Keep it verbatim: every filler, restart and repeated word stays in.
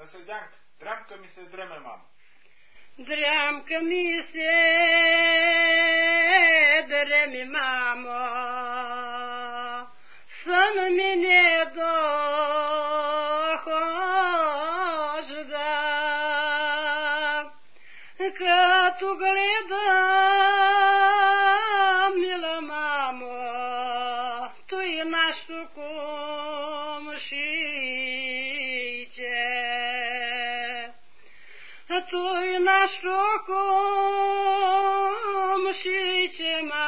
седянка. Дрямка ми се дреме, мамо. Дрямка ми се дреме, мамо. Сън ми не дохожда. Като гледам, мила мамо, той нашето кумшиче, той нашето кумшиче, мамо.